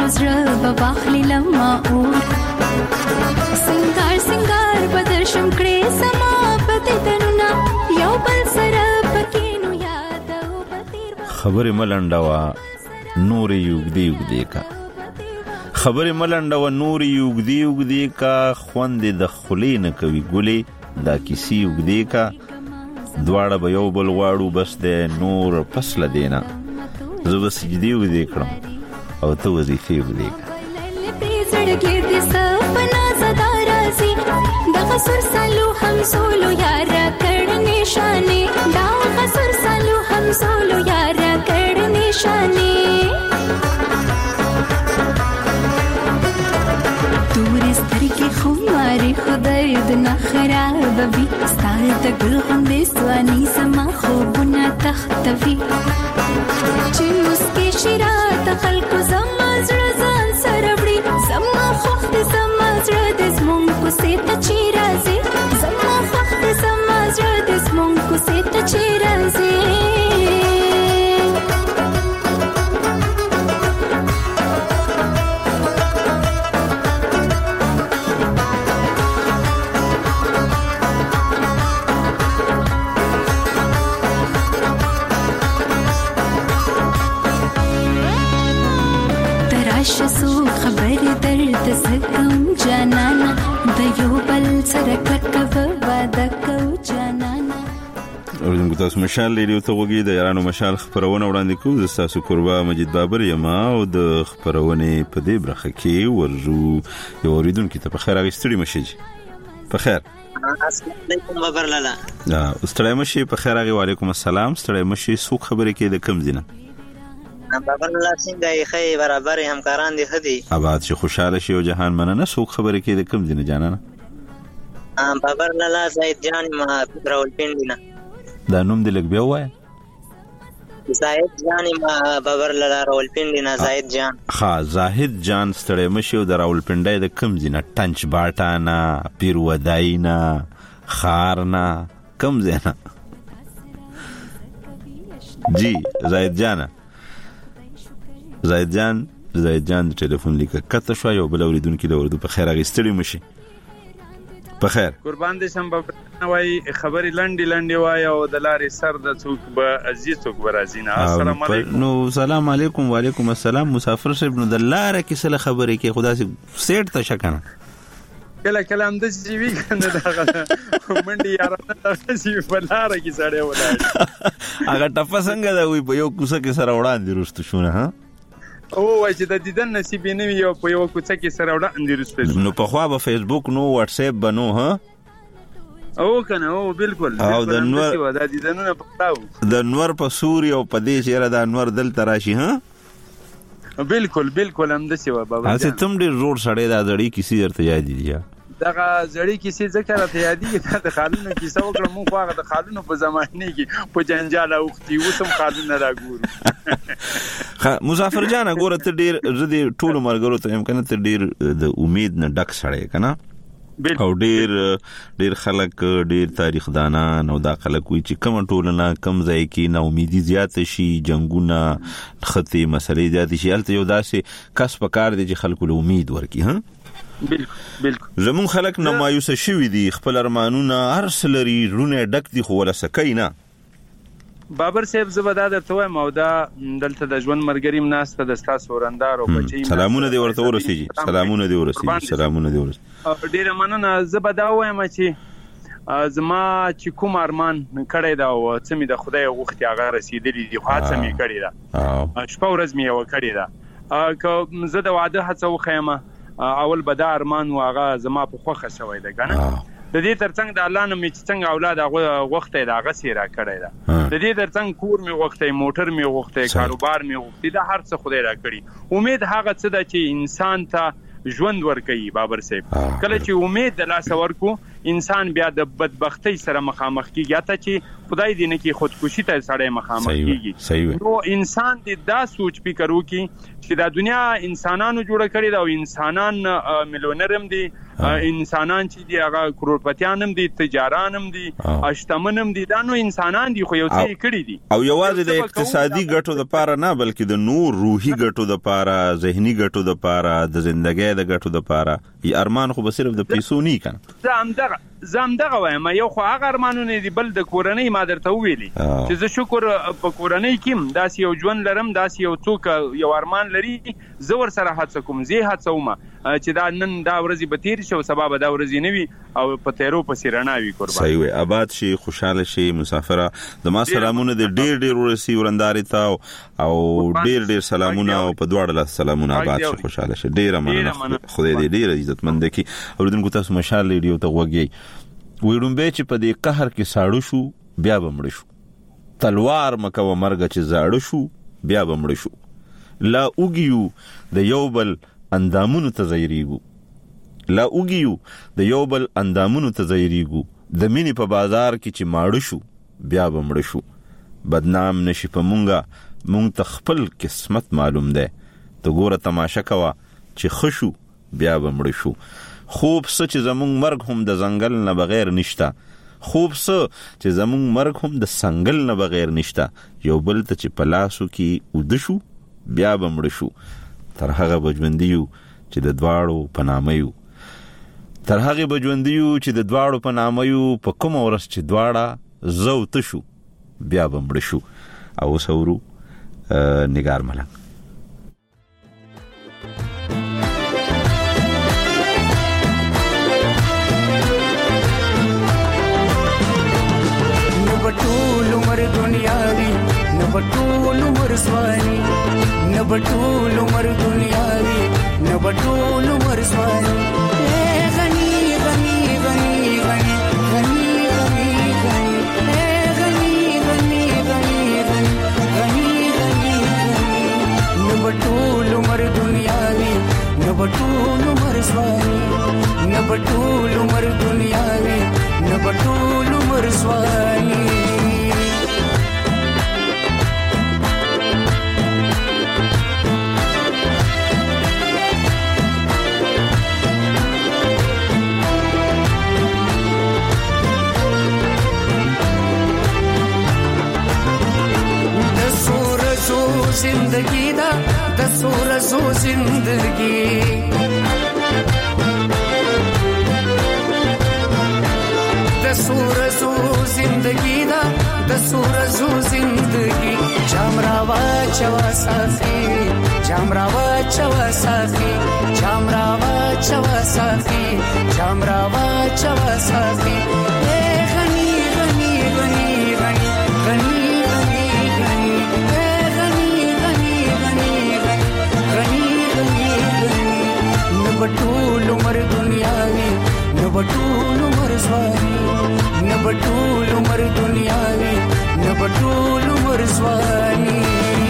زړه به واخلي لمه اور سنگار سنگار بدر شم کړې سما پته تنونه یو بل سره پکې نو یاد او بتیر خبره ملنډوا نور یوګدی یوګدی کا خبره ملنډوا نور یوګدی یوګدی کا خوند د خلین کوي ګلي دا کیسی یوګدی کا دواړه به یو بل واړو بس د نور فصل دینا زه بس سجدي یوګدی کړم او ته وظیفه یوګدی کا زړګي دې سپنا صدا راځي د خسر سالو هم سولو یار کړ نشانه دا خسر سالو هم سولو یار کړ نشانه تورستر کې خماري خدای د نخراب بي ستاره د ګل غوندې سواني سما خوبونه تختوي چې مسکي شرات خلکو زما زړه ځان سره وړي زما خوخت زما زړه د زمون کو سیت چی راځي زما خوخت زما زړه د زمون کو سیت چی راځي شسو خبر درد زکم جانانا د یو بل سره کټو واده کو جانانا اوردونکو تاسو مشال لیدو ته وګورئ د یارانو مشال خبرونه وړاندې کوم د تاسو قربا مجید بابر یما او د خبرونه په دې برخه کې ورجو یو اوریدونکو ته په خیر اغستړي مشي په خیر السلام علیکم بابر لالا دا استړی مشي په خیر اغي وعلیکم السلام استړی مشي سو خبرې کې د کم دینه بابر لالا څنګه یې خې برابر همکاران دي خدي آباد شي خوشاله شي او جهان مننه سو خبرې کې د کم دینه جانانه بابر لالا زید جان ما راول پیندینه دا نوم دې لګ بیا وای زاهد جان ما بابر لالا راول پیندینه زاهد جان ها زاهد جان ستړی مشي د راول پیندای د کم دینه ټنچ باټانا پیر وداینا خارنا کم زینا جی زاهد جان زاهد جان زاهد جان ټلیفون لیکه کته شو یو بل اوریدونکو د اردو په خیر اغستړي مشي په خیر قربان دې سم په وای خبري لنډي لنډي وای او د لارې سر د څوک به عزیز څوک برازینه السلام علیکم نو سلام علیکم وعلیکم السلام مسافر صاحب نو د لارې کې سره خبرې کې خدا سي سیټ ته شکنه کله کله هم د سی وی کنه دا منډي یارانه د سی په لارې کې سره ولاړ هغه ټفه څنګه دا وي په یو کوڅه کې سره وړاندې رښتو شونه ها او وای چې د دیدن نصیب نه وي یو په یو کوڅه کې سره وړاندې رښتو نو په خوا به فیسبوک نو واتس اپ بنو ها او کنه او بالکل او د نور د دیدنونه پټاو د نور په سوري او په دې چیرې د انور دل تراشي ها بالکل بالکل هم د سی و بابا تاسو تم ډیر زور سړې دا زړی کسی درته یاد دي دغه زړی کسی ذکر ته یادی د خالونو کیسه وکړم مو خو هغه د خالونو په زمانه کې په جنجال اوختي وسم خالونه راګور مسافر جان ګوره ته ډیر زدي ټول مرګرو ته امکان ته ډیر د امید نه ډک سړی کنه او ډیر ډیر خلک ډیر تاریخ دانان او دا خلک وی چې کوم ټولنه کم ځای کې نا امیدي زیات شي جنگونه خطي مسلې زیات شي الته یو داسې کس پکار دي چې خلکو له امید ورکی ها بالکل بالکل زمون خلک نه مایوس شوي دي خپل ارمانونه ارسلري رونه ډک دي خو ولا سکینا بابر صاحب زبدا درته وایم او دا دلته د ژوند مرګریم ناسته د تاسو ورندار او بچی سلامونه دی ورته ورسېږي سلامونه دی ورسېږي سلامونه دی ورسېږي ډیره مننه زبدا وایم چې زما چې کوم ارمان کړی دا او چې می د خدای غوښتي هغه رسیدلی دی خو هڅه می کړی دا شپه ورځ می یو کړی دا که زه د واده هڅه وخیمه اول بدا ارمان واغه زما په خوخه شوی دا کنه د دې ترڅنګ د الله نه می څنګه اولاد هغه وخت دا غسیرا کړی دا د دې ترڅنګ کور می وخت موټر می وخت کاروبار می وخت دا هر څه خدای را کړی امید هغه څه د چې انسان ته ژوند ورکوي بابر صاحب کله چې امید د لاس ورکو انسان بیا د بدبختی سره مخامخ کیږي ته چې خدای دې نه کې خودکشي ته سره مخامخ کیږي نو انسان دې دا سوچ فکر وکړي چې دا دنیا انسانانو جوړ کړی دا او انسانان ملیونرم دي انسانان چې دی هغه کروڑپتیان هم دي تجاران هم دي اشتمن هم دي دا نو انسانان دي خو یو څه کړی دي او یوازې د اقتصادي ګټو لپاره نه بلکې د نور روحي ګټو لپاره ذهني ګټو لپاره د ژوندۍ د ګټو لپاره ی ارمان خو به صرف د پیسو نه کنه زم دغه زم دغه وایم یو خو هغه ارمانونه دي بل د کورنۍ ما درته ویلي چې زه شکر په کورنۍ کې داس یو ژوند لرم داس یو څوک یو ارمان لري زور سره هڅه کوم زه هڅه وم چې دا نن دا ورځي به تیر شي او سبا به دا ورځي نه وي او په تیرو په سیرناوي قربان صحیح وي آباد شي خوشاله شي مسافره د ما سلامونه د ډېر ډېر ورسي ورنداري تا او ډېر ډېر سلامونه او په دواړه لاس سلامونه آباد شي خوشاله شي ډېر مننه خدای دې ډېر عزتمند کی اوردونکو تاسو مشال ریډیو ته وګورئ ویډومبه چې په دې قهر کې ساړو شو بیا بمړ شو تلوار مکو مرګ چې زاړو شو بیا بمړ شو لا اوګیو د یوبل اندامونو ته زیریګو لا اوګیو د یوبل اندامونو ته زیریګو د مینې په بازار کې چې ماړو شو بیا بمړ شو بدنام نشي په مونږه مونږ ته خپل قسمت معلوم ده ته ګوره تماشا کوا چې خشو بیا بمړ شو خوب څه چې زمونږ مرګ هم د ځنګل نه بغیر نشتا خوب څه چې زمونږ مرګ هم د سنگل نه بغیر نشتا یو بل ته چې پلاسو کې ود شو بیا بمړ شو تر هغه بجوندیو چې د دواړو په ناميو تر هغه بجوندیو چې د دواړو په ناميو په کوم ورځ چې دواړه زوت شو بیا بمړ شو او سورو نگار ملنګ نبټول عمر دنیاوی نبټول عمر سوانی نبټول عمر دنیاوی نبټول عمر سوانی اے غنی غنی غنی غنی غنی غنی غنی اے غنی غنی غنی غنی غنی غنی نبټول عمر دنیاوی نبټول عمر سوانی نبټول عمر دنیاوی نبټول عمر سوانی زندگی دا د سورزو زندگی د سورزو زندگی دا د سورزو زندگی چامراوا چوا ساخی چامراوا چوا ساخی چامراوا چوا ساخی چامراوا چوا ساخی اے غنی غنی غنی غنی غنی نبټول عمر دنیاوی نبټول عمر سوانی نبټول عمر دنیاوی نبټول عمر سوانی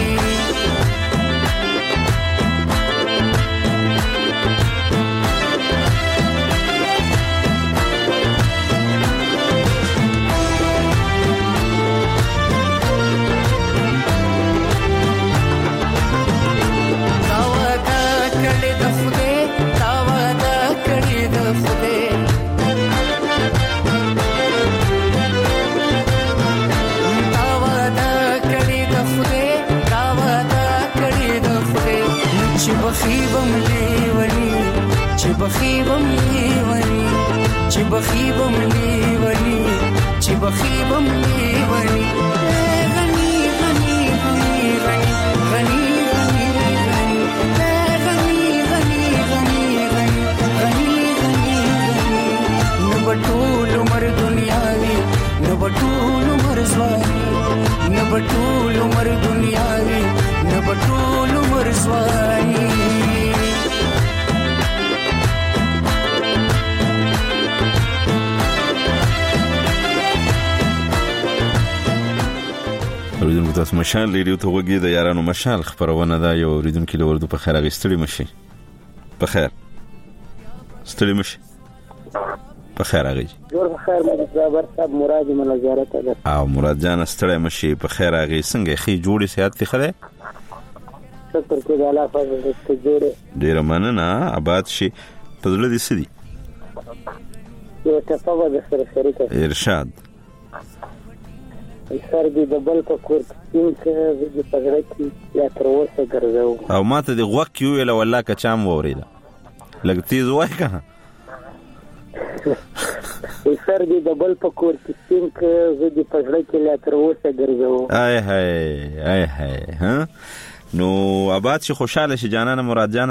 بخیبم لیونی چې بخیبم لیونی چې بخیبم لیونی چې بخیبم لیونی غنی غنی غنی غنی غنی غنی غنی غنی غنی غنی غنی نبټول عمر دنیاوی نبټول عمر سوانی نبټول عمر دنیاوی نبټول عمر سوانی اوریدونکو تاسو مشال ریډیو ته وګورئ د یارانو مشال خبرونه دا یو اوریدونکو له ورده په خیر غستړي مشي په خیر ستړي مشي په خیر غي جوړ په خیر مې زابر صاحب مراد مل زیارت ده او مراد جان ستړي مشي په خیر غي څنګه خي جوړي صحت ته خره شکر کو الله فضل دې جوړه ډیر مننه آباد شي په دې دي سدي یو ټپه به د سره شریکه ارشاد. سر دې د بل په کور کې سپین که زه دې په زړه کې یا تر اوسه ګرځوم. او ما ته دې غوږ کې وویله والله که چا م واورېده لږ تیز ووایه که نه. سر دې د بل په کور کې سپین که زه دې په زړه کې یا تر اوسه ګرځوم. ای هی ای هی ها نو آباد شي خوشحاله شي جانانه مراد جانه.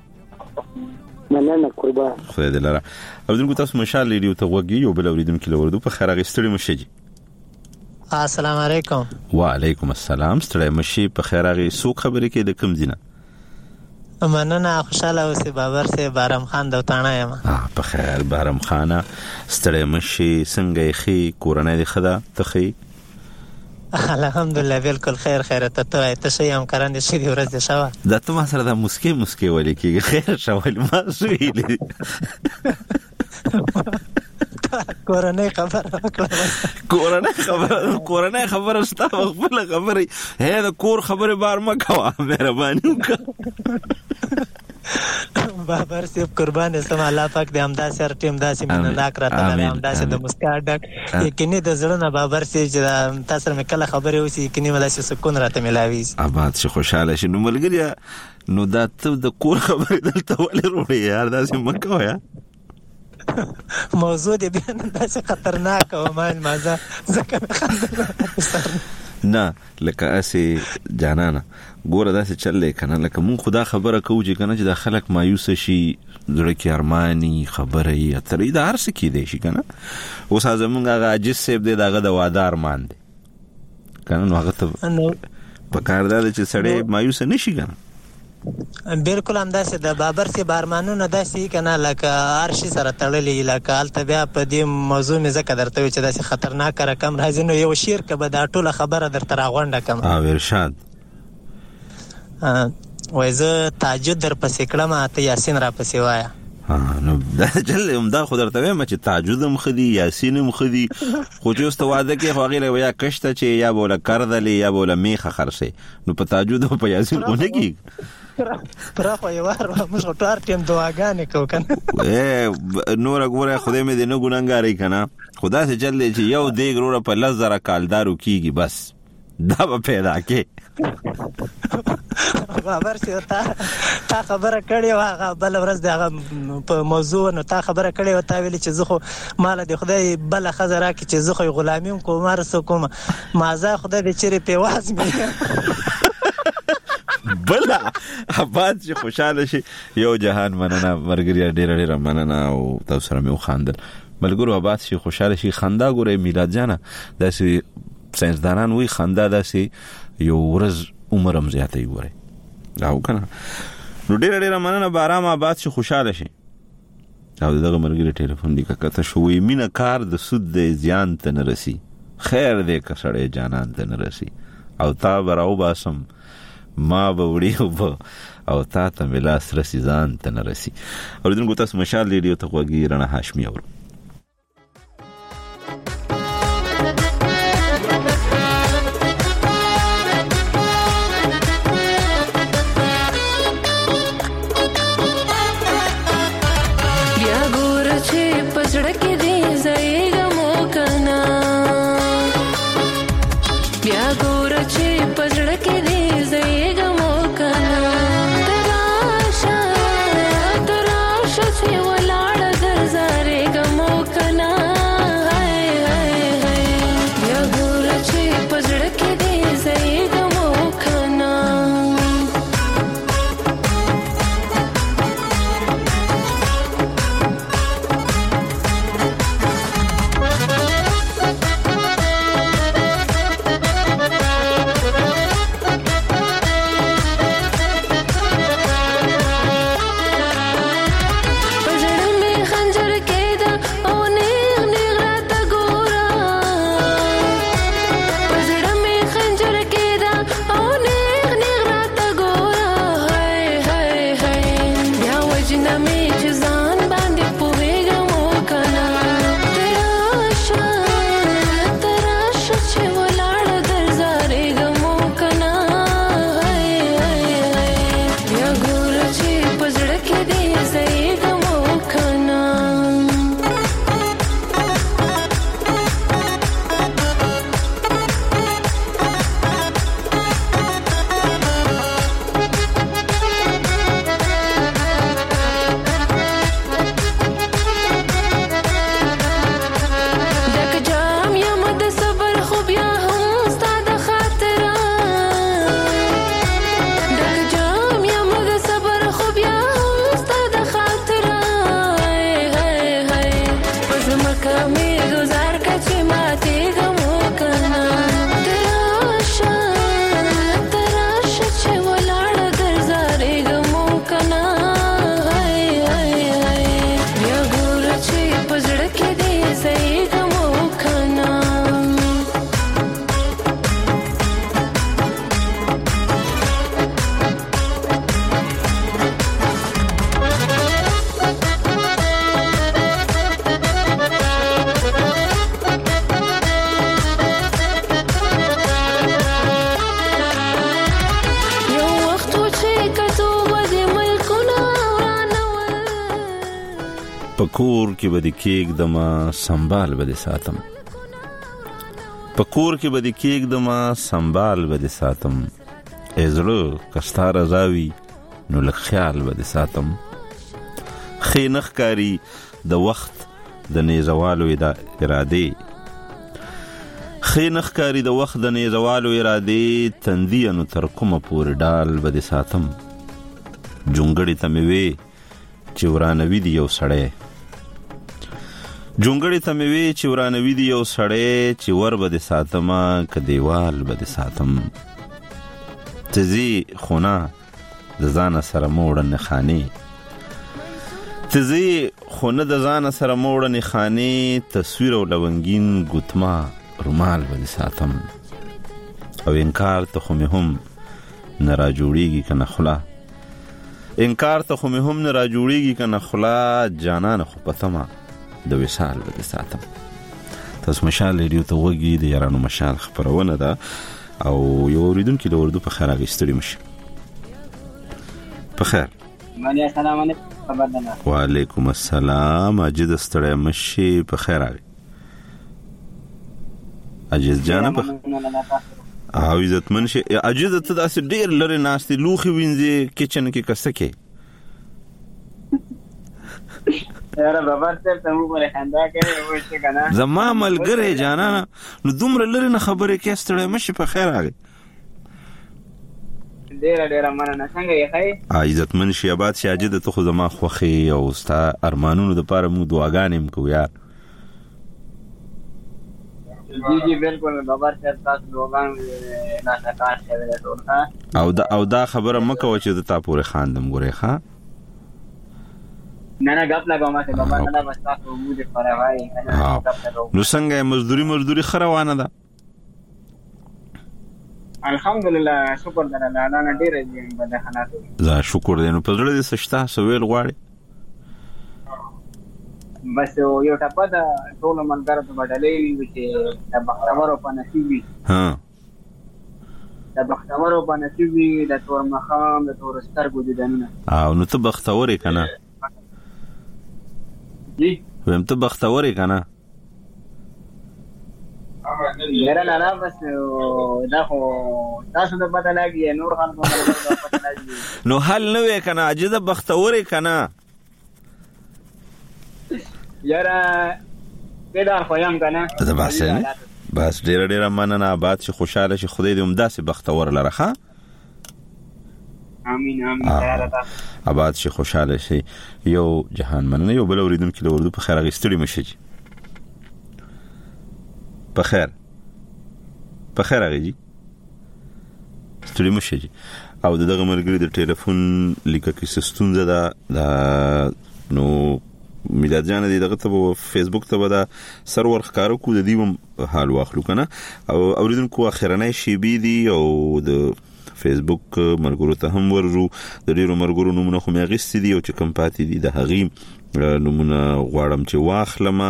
مننه قربان. خدای دې لره. اوریدونکو تاسو مشال ریډیو ته غوږ یو بل اوریدونکي له ورېدو په خیر اخیستلي مو شي. السلام علیکم. وعلیکم السلام. ستړی مشي په خیر اغه سو خبرې کې د کوم دینه؟ مننه خوشاله اوسې بابر سه بارم خان دوتانه یم. ها په خیر بارم خانه ستړی مشي څنګه خې کورنۍ دې خدا ته خې؟ الحمدلله بالکل خیر خیر ته ته ته شي هم کاران دې شي ورځ شوا. دا ته ما سره د مسکی مسکی ولې کېږي خیر شوال ما سویلې. کورنۍ خبره کورنۍ خبره کورنۍ خبره ستا خپل خبره هه دا کور خبره بار ما کوه مهرباني وکړه. بابر سیب قربان اسم الله پاک دې همدا سر ټیم داسې منناک راته همدا سه د مسکا ډک یقیني د زړه نه بابر سیب چې تاسو سره کله خبره وسی یقیني ولا شي سکون راته ملاوي. آباد شي خوشاله شي نو ملګری نو دا ته د کور خبره دلته ولې وروړي یار داسې مکو یا موضوع دې بیان داسې خطرناک او مان مازه ځکه نه لکه اسی جانانه ګوره داسې چلې کنه لکه مون خدا خبره کوو چې کنه چې د خلک مایوس شي زړه کې ارمانی خبره یې اترې دا هر څه کې دی شي کنه. اوس زمونږ هغه عاجز صاحب دی دغه د واده ارمان دی کنه نو هغه ته په کار دا چې سړی مایوس نشي کنه. بالکل هم داسې د بابر سي بارمانونه داسې کنه لکه هر شي سره تړلې لکه الته بیا په دې موضوع مې ځکه درته وی چې داسې خطرناک رقم راځي نو یو شیر که به دا ټوله خبره درته راغونډه کړم. او ارشاد وای زه تهجد در پسې کړم ته یاسین را پسې وایه. ها نو دا چل همدا خو درته وایم چې تهجد هم خدي یاسین هم خدي خو چې اوس ته واده کې خو هغې له یا کشته چې یا به وله کردلې یا به وله میخه خرڅې نو په تهجد او په یاسین ونه کېږي. پراخو یې وار موږ ټار ټیم دعاګانې کوو که نه نوره ګوره خدای مې دې نه ګنهګارئ که نه خو داسې چل دی چې یو دیګ وروره په لس زره کالدارو کېږي بس دا به پیدا کې. بابر سي تا تا خبره کړې وه هغه بله ورځ د هغه په موضوع نو تا خبره کړې وه تا ویلې چې زه خو ماله د خدای بله ښځه راکړي چې زه خو یې غلامي م کوم هر څه کوم مازه خدای دې چیرې پیواز مې بله آباد چې خوشحاله شي یو جهان مننه مرګریا ډېره ډېره مننه او تاسو سره مې وخاندل ملګرو. آباد شي خوشحاله شي خندا ګورئ میلاد جانه داسې ساینسدانان وایي خندا داسې یو ورځ عمر هم زیاتوي ګورئ او که نه نو ډېره ډېره مننه به ارام آباد شي خوشحاله شي. او دغه ملګري ټلیفون لیکه کته شو وایي مینه کار د سود دی زیان ته نه رسي خیر دی که سړی جانان ته نه رسي او تا به راوباسم ما به وړي اوبه او تا ته مې لاس رسي ځان ته نه رسي. اورېدونکو تاسو مشال ریډیو ته غوږ رڼا هاشمي اورو. تراشا تراشا سے ولاړ درځه پکور کې به د کېک دما سنبال به د ساتم پکور کې به د کېک دما سنبال به د ساتم ازړه کستا رضاوي نو لږ خیال به د ساتم خې نخکاری د وخت د نیزوالو ارادې خې نخکاری د وخت د نیزوالو ارادې تندیه نو تر کومه پورې ډال به د ساتم جونګړې ته مې وې چې ورانوي دي یو سړی جونګړې ته مې وې چې ورانوي دي یو سړی چې ور به د ساتمه که دیوال به د ساتم ته ځې خو نه د ځانه سره مه وړه خانې ته ځې خو نه د ځانه سره مه وړه خانې تصویر او لونګین ګوتما رومال به د ساتم او انکار ته خو مې هم نه راجوړېږي که نه خوله انکار ته خو مې هم نه راجوړېږي که نه خوله جانانه خو په تمه د وصال به د ساتم. تاسو مشال ریډیو ته غوږ د یارانو مشال خپرونه ده او یو اوریدونکي د اردو په خیر اخیستلی مشي. په خیر السلام علیکم. وعلیکم السلام. عجز ستړی مشي. په خیر راغی عجز جانه. په او عزتمن شي. عجز ته داسې ډېر لرې ناستې لوښي وینځې کچن کې کسه کې یاره بابا صاحب ته مو پرې خندا کوي وایي کنه زما ملګری جانانه نو دومره لرې نه خبرې کې ستړی مشي. په خیر راغی. ډېره ډېره مننه. څنګه یې ښه عزتمن شي. آباد شي. عجز ته خو زما خوښې او ستا ارمانونو دپاره موږ دعاګانې هم کوو یار. جی جی بالکل بابا صاحب تاسو دعاګانو نه کار شوی دی ټول ښه. او دا او دا خبره مه کوه چې د تا پورې خاندم ګورې ښه. نه نه ګپ لګوم چې بابا نه بس تاسو مو دې پره وایي نو څنګه مزدوري مزدوري ښه روانه ده؟ الحمدلله شکر در الله نه ډېره دې بده خنات زه شکر دې. نو په زړه دې څه شته څه ویل غواړې؟ بس یو ټپه ده ټولو ملګرو ته به ډالۍ وي چې د بختورو په نصیب وي د بختورو په نصیب وي د تور ماښام د تورو سترګو دیدنونه. او نو ته بختور یې که نه؟ جی ویم ته بختور یې که نه؟ ډېره نه نه بس دا خو تاسو ته پته لګي نور خلکو ته پته لګي نو حل نه وی که نه عجزه بختور یې که نه؟ یاره پیدا خو یم که نه ته بس نه بس ډېره ډېره مننه. آباد شي خوشحاله شي. خدای دې همداسې بختور لره ښه. امین امین. آباد شي خوشحاله شي. یو جهان مننه. یو بل اوریدونکي له اردو په خیر اخیستلی مشي. په خیر په خیر هغې جي ستړي مشه جي. او د دغه ملګري د ټیلیفون لیکه کې څه ستونزه ده دا نو میلاد جانه دی دغه ته په فیسبوک ته به دا سرور ښکاره کړو د دې هم حال واخلو که نه. او اورېدونکو اخرنی شیبې دي او د فیسبوک ملګرو ته هم ورځو. د ډېرو ملګرو نومونه خو مې اخیستي دي او چې کوم پاتې دي د هغې نومونه غواړم چې واخلمه.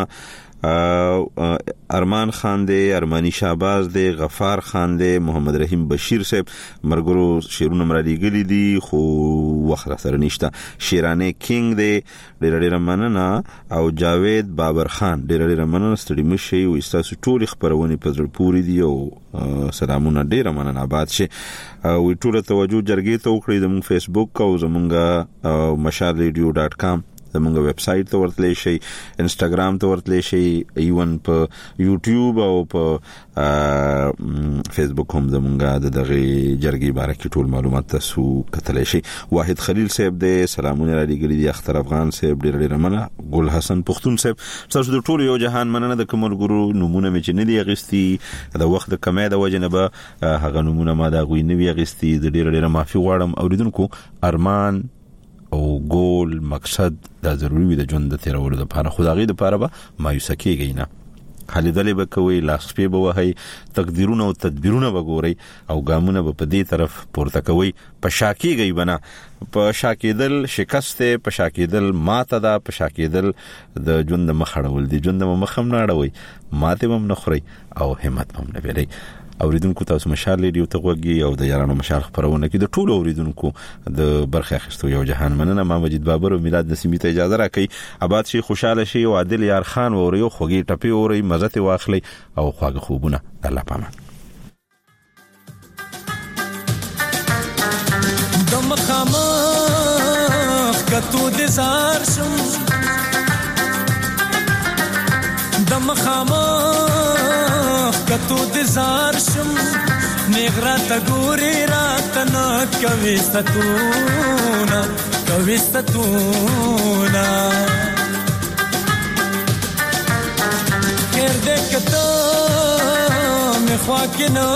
ارمان خان دی، ارمانی شهباز دی، غفار خان دی، محمد رحیم بشیر صاحب مرګرو شیرونه مرادي ګلی دي خو وخت سره نشته. شیرانه کینګ دی ډېر ډېر مننه. او جاوید بابر خان ډېر ډېر مننه. ستړي مشي او تاسو ټول خبرونه په زړه پوری دي او سلامونه ډېر مننه. آباد شي. وی ټول توجه جرګې ته وکړئ زموږ فیسبوک او زموږ مشال ریډیو ډاټ کام زمونږ ویب سایټ ته ورتلی شي، انسټاګرام ته ورتلی شي، ایون په یوټیوب او په فیسبوک هم زمونږ د دغه جرګې باره کې ټول معلومات تاسو کتلی شي. واحد خلیل صاحب دی سلامونه را لېږلي دي. اختر افغان صاحب ډېر ډېر مننه. ګل حسن پښتون صاحب تاسو د ټولو یو جهان مننه. د کوم ملګرو نومونه مې چې نه دي اخیستي د وخت د کمی د وجې نه به هغه نومونه ما د هغوی نه وي اخیستي. زه ډېره ډېره معافي غواړم. اورېدونکو ارمان او ګول مقصد دا ضروري وي د ژوند د تیرولو دپاره، خو د هغې دپاره به مایوسه کېږئ نه. خالیدلې به کوئ، لاسپې به وهئ، تقدیرونه او تدبیرونه به ګورئ او ګامونه به په دې طرف پورته کوئ. په شا کېږئ به نه. په شا کېدل شکست دی، په شا کېدل ماته ده، په شا کېدل د ژوند د مخ اړول دي. ژوند د مخ هم نه اړوئ، ماتې هم نه خورئ او همت هم نه بېلئ. اوریدونکو تاسو مشال ریډیو ته غوږی او د یارانو مشال خبرونه کې د ټولو اوریدونکو د برخه اخیستو یو جهان مننه. ما مجید بابر او میلاد نسیمی ته اجازه راکړئ. آباد شي، خوشاله شي او عادل یار خان او یو خوږی ټپي اوري مزه واخلي او خواږه خوبونه. الله پامان. دم خامخ کتو د زار شم دم خامخ کتو د زار شم نغرا تا ګوري رات نه کوي ستونه کوي ستونه خیر دې کته مې خوا کې نه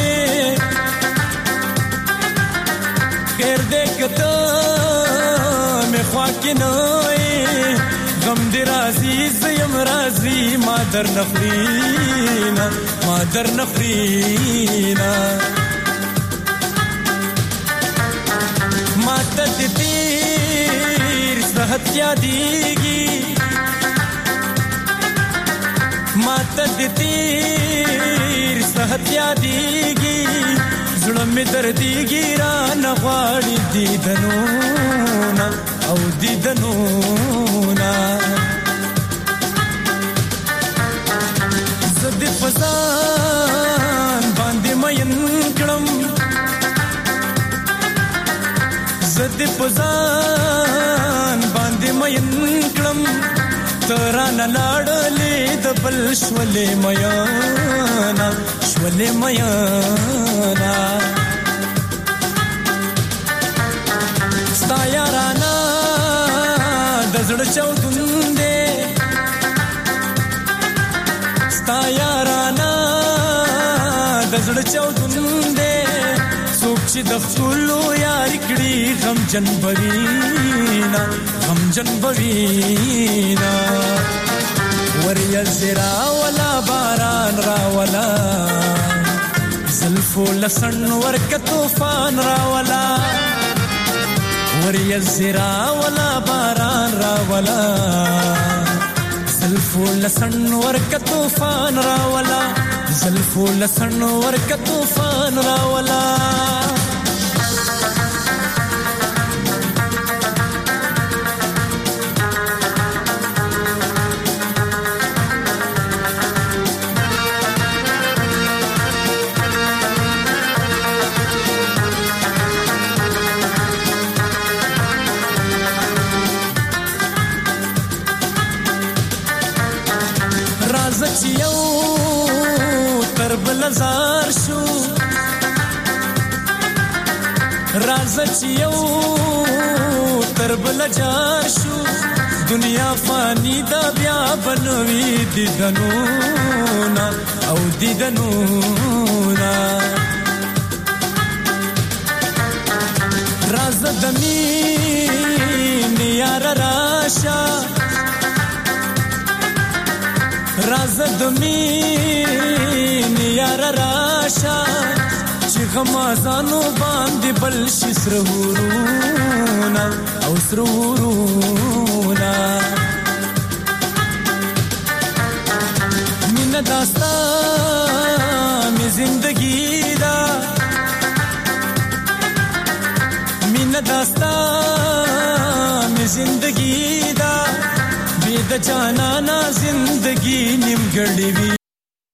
خیر دې کته مې خوا کې نه غم دې راځي زم راځي ما در نخرینا ما در نخرینا ما ته دې تیر صحت یادېږي ما ته دې تیر صحت یادېږي زړه مې دردېږي را نه غواړي دیدنونه او دیدنونه زه دې په ځان باندې مین کړم زه دې په ځان باندې مین کړم ته رانه لاړلې د بل شولې میانا شولې میانا ستا یارانا د زړه چاودون دې ستا یارانا د زړه چاودون دې څوک چې د خپلو یاري کړي غمجن بوینا غمجن بوینا وریا زرا ولا باران را ولا زلفو لسن ورک طوفان را ولا وریا زرا ولا باران را ولا زلفو لسن ورک طوفان را ولا زلفو لسن ورک طوفان را ولا زار شو راځه چې یو تر بل جار شو دنیا فانی دا بیا بنوي دیدنونا او دیدنونا راځه د مين یار راشا راځه د مين یار راشا چې غمازانو باندې بل شي سرهورونا او سرهورونا مینه داستا می زندگی دا مینه داستا می زندگی دا بے د جانانا زندگی نیمګړې وی